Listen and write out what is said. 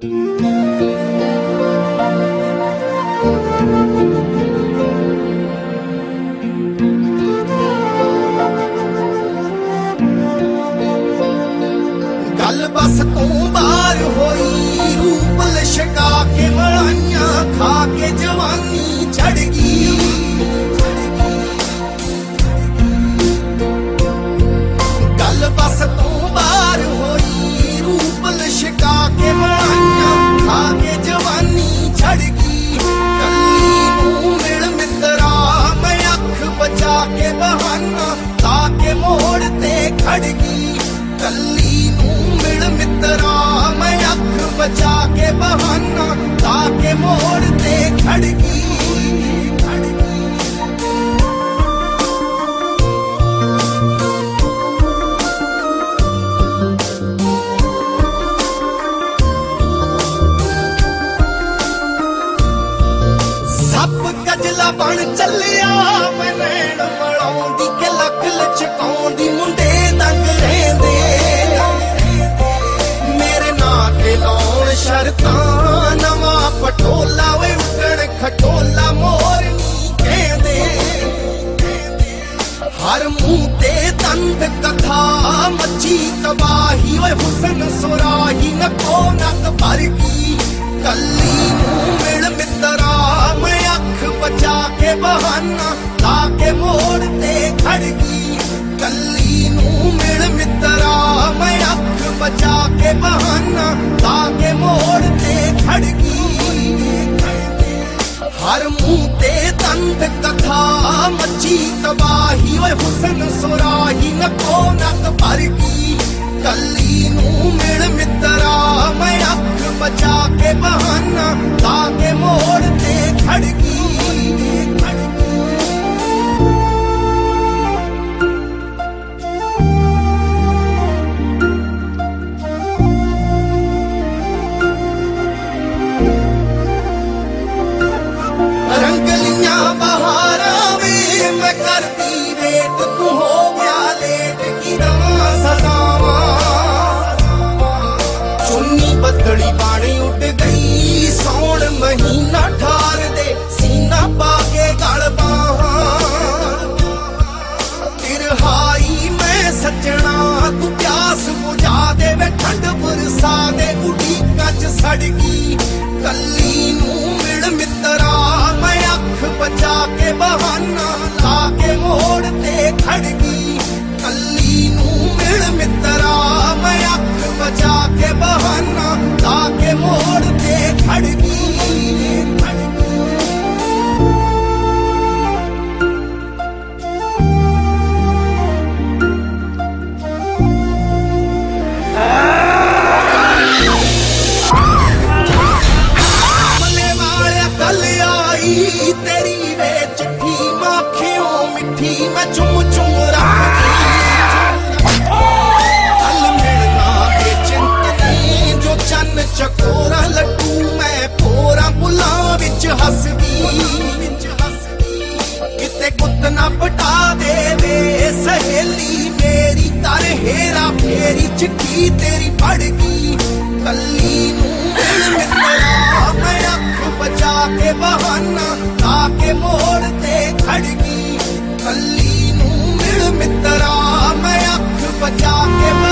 गल बस तू बार होई रूप लशका के मलाइया खा के जवानी चढ़ गई। गल बस तू बार होई रूप लशका के मलाइया खा के जवानी चढ़ गई। कली नू मिल मित्रा मैं अख बचा के बहाना ताके मोड़ ते खड़ गई। कली मिल मित्रा मैं अख बचा के बहाना ताके मोड़ ते खड़ गई। सप गजला बन चलिया मैं नैन मलाउंदी के लख लचकाउंदी मुंडे दंग रेंदे शरतां नवा पटोला वे उगण खटोला मोरनी कहंदे। हर मुंह ते दंद कथा मची तबाही वे हुसन सुराही नको नक भर गई। कली नू मिल मित्रा मैं अख बचा के बहाना ताके मोड़ ते खड़ गई। कली नू मिल मित्रा मैं अख बचा के बहाना ताके मोड़ ते खड़ गई। हर मुंह ते दंद कथा मची तबाही वे हुसन सुराही नको नक भर गई। कली नू मिल मित्रा मैं अख बचा के बहाना ताके मोड़ ते खड़ गई। बदली बाणी उड़ गई सौण महीना ठार दे सीना पाके गल बाहां। तिरहाई मैं सजना तू प्यास बुझा दे वे ठंड बरसा दे उड़ीका च सड़ गई। कली नू मिल मित्रा मैं अख बचा के बहाना ताके मोड़ ते खड़ गई। कली नू मिल मित्रा मैं अख बचा के बहाना ताके मोड़ ते खड़ गई। मले वाले कल आई तेरी वे चिट्ठी माखियों मिठी मैं चुम चुम रखती। चन चकोरा लड्डू मैं पोरा बुला विच हसदी। किते गुत ना पटा दे वे सहेली मेरी तर हेरा फेरी चिट्ठी तेरी पड़ गई। कली नू मिल मित्रा मैं अख बचा के बहाना ताके मोड़ ते खड़ गई। कली नू मिल मित्रा मैं अख बचा के